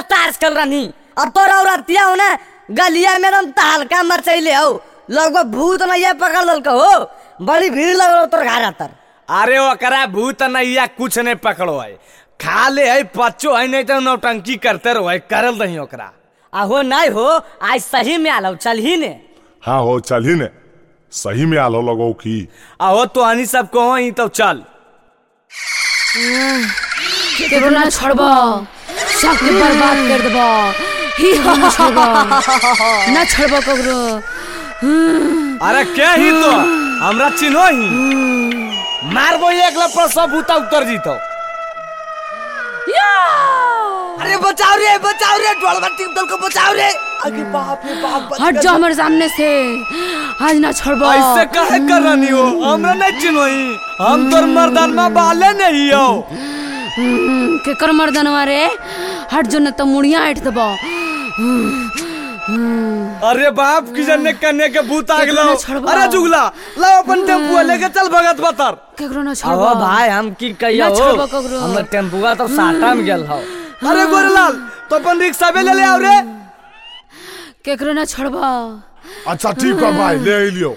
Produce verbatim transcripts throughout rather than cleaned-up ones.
ताश खेल रही और तोरा औरतिया हो ना गलिया में एकदम तहलका मचैले हो लगभग भूत नैया पकड़ दल हो बड़ी भीड़ लगल तोर घर तर। अरे ओकरा भूत नैया कुछ नहीं पकड़ो है खाले है पच्चो है नहीं तो नौटंकी करते रहो है करल दही ओकरा। आहो नहीं हो आज सही में आलो चल ही ने। हाँ हो चल ही ने सही में आलो लगो की आहो तो हनी सब को ही तो चल केकरो ना छोड़बो सब के बर्बाद कर देबो ही ना छोड़बो ना छोड़बो ककरो। अरे क्या ही तो हमरा चिन्हो ही मारबो एक लपड़ सब भूता उतर जीतो। अरे बचाओ रे बचाओ रे ढोलबत्ती दल को बचाओ रे। अरे बाप रे बाप हट जाओ हमारे सामने से आज ना छोड़बो। ऐसे काहे कर रही हो हमरा नहीं चिन्हो ही हम तोर मर्दान में बाले नहीं हो। केकर मर्दानवा रे हट जो न तो मुड़िया हट देबो। अरे बाप की जन्ने कन्या के भूत आ गेलो। अरे जुगला लाओ अपन टेम्पू लेके चल भगत बतर। केकरो ना छोड़बो। ओ भाई हम की कहियो हम टेम्पुआ तो साटा में गेल हो। अरे गोरलाल तो अपन रिक्शा पे ले ले आओ रे। केकरो ना छोड़बो। अच्छा ठीक है भाई ले लियो।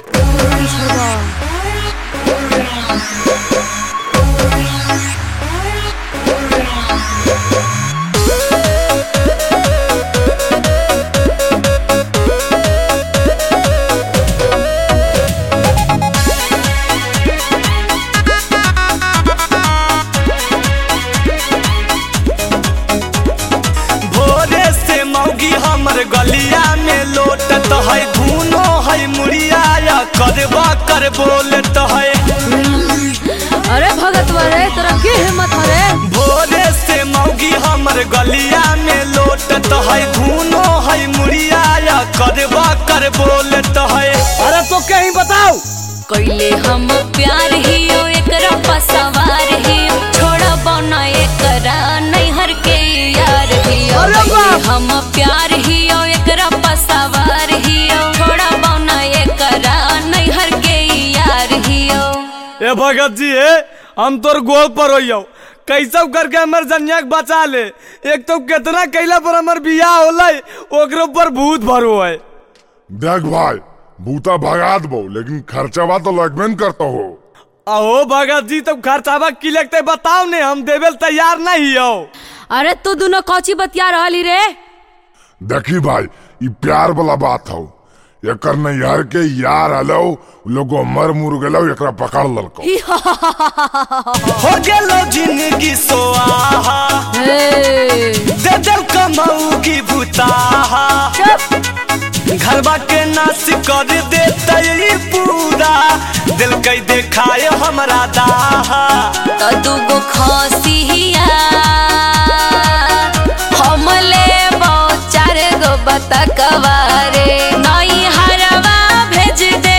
हमर गलिया में लोटत है धुनो है मुड़िया या करबा कर बोलत है। अरे भगतवा रे तोरा की हिम्मत है रे। भोरे से मौगी हमर गलिया में लोटत है धुनो है मुड़िया या करबा कर बोलत है। अरे तो कहीं बताओ कोइले हम प्यार हियो एकरा पसवार हियो छोड़ा बना एकरा नहीं हर के यार हियो। हम प्यार हियो एकरा पसवार हियो छोड़ा बना एकरा नहीं हर के यार हियो। ए भगत जी है हम तोर गोल पर होइयो कैसे करके हमर जनिया के बचा ले। एक तो कितना कैला पर हमर बियाह होलै ओकरे ऊपर भूत भरो है। देख भाई भूता भगा दबो लेकिन खर्चावा तो लगबे न करता हो। अहो भगत जी तुम खर्चावा की लगते बताओ ने हम देवेल तैयार नहीं हो। अरे तू दोनों कौची बतिया रहली रे। देखी भाई ये प्यार वाला बात हो एकर नैहर के यार हलो लोगो मर मुर गेलो एकरा पकड़ ललको। हो गेलो जिंदगी सोआहा दे दिल कमाऊगी भूताहा घरबा के नाश कर देता ये पूरा दिल कई देखाए हमरा दाहा। तो दुगो खसिया हम लेबो चार गो बतकवा रे नई हरवा भेज दे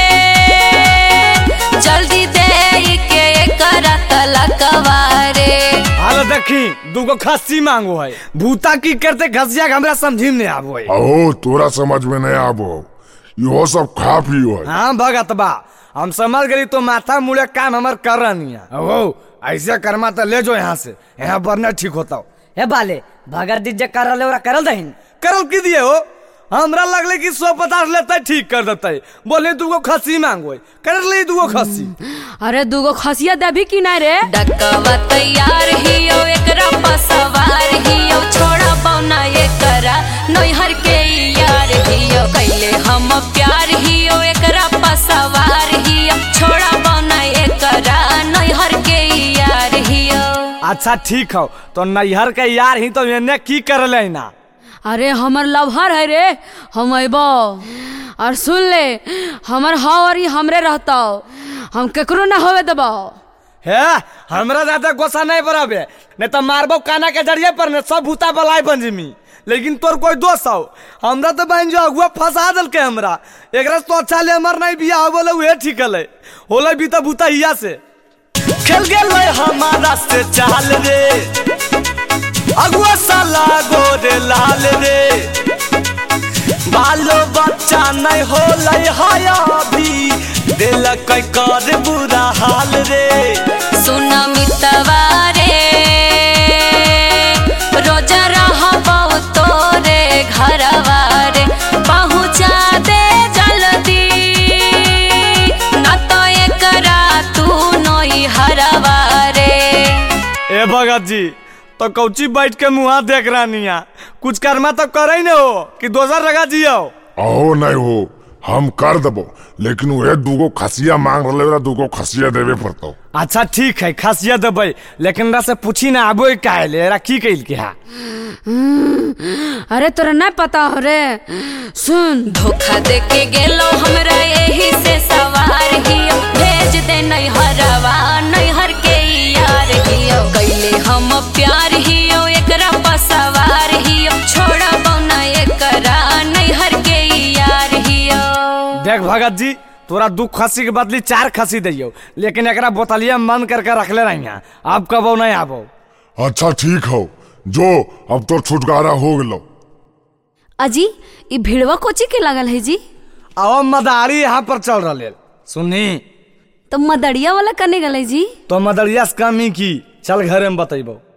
जल्दी दे के करा तलकवा रे। हाल देखी दुगो खस्सी मांगो है भूता की करते खसिया हमरा समझी में आबो है। ओ तोरा समझ में नहीं आबो यो सब खा पियो है। हाँ भगत बा हम समझ गई तो माथा मुड़े काम हमार कर रही है। ओ ऐसे कर्मा तो ले जो यहाँ से यहाँ बरना ठीक होता हो। हे बाले भगत दी जे करल ओरा करल दहिन करल की दिए हो हमरा लगले कि सौ पचास लेते ठीक कर देते बोले दुगो खस्सी मांगो कर ले दुगो खस्सी। अरे दुगो खसिया देबी की नहीं रे। डकवा तैयार हियो एकरा पसवार हियो छोड़ा बौना एकरा नैहर के यार हियो कैले हम प्यार हियो एकरा पसवार हियो छोड़ा बौना एकरा नैहर के यार हियो। अच्छा ठीक हो तो नैहर के यार ही तो एने की कर ले ना। अरे हमर लवहर है रे हम अबो और सुन ले हमर हवरी हमरे रहता हम केकरो ना होवे देबो। है हमरा ज्यादा गुस्सा नहीं बराबे नहीं तो मारबो काना के जरिए पर ने सब भूता बलाई बंजमी लेकिन तोर कोई दोस्त हो हमरा तो बहन जो अगुआ फंसा दल के हमरा एकरा तो अच्छा ले हमर नहीं बियाह हो बोले उहे ठीक है होले भी तो भूता हिया से खेल गेल हमारा से चाल रे अगुआ साला गोरे लाल रे बालो बच्चा नहीं होलै हाया भी दिल कई कर बुरा हाल रे। सुना मितवा रे रोजा रहा ए भगत जी तो कौची बैठ के मुहा देख रहा कुछ कर्मा तो करे न हो कि दोसर जगह जियो। अहो नहीं हो हम कर देबो, लेकिन वह दूगो खसिया मांग रहे दूगो खसिया देवे पड़तो। अच्छा ठीक है खसिया देबै, लेकिन से पूछी ना आबो काहे ले की कइल के हा। अरे तोरा ना पता हो रे, सुन धोखा दे के गेलो हमरा यही से सवार हियो, भेज दे नहीं हरवा नहीं हर के यार हियो, कैले हम प्यार हियो एकरा पसवार हियो, छोड़ा बौना एकरा नहीं हर के यार हियो। देख भगत जी तोरा दू खसी के बदली चार खसी दियो, लेकिन एकरा बोतलिया बंद करके रखले रही, अब कबो नहीं आबो। अच्छा ठीक हो जो अब तो छुटकारा हो गलो। अजी ई भिड़वा कोची के लगल है जी? अब मदारी यहाँ पर चल रहा सुनी। तो मदड़िया वाला कने गले जी? तो मदड़िया से कमी की चल घरे में बतेबो।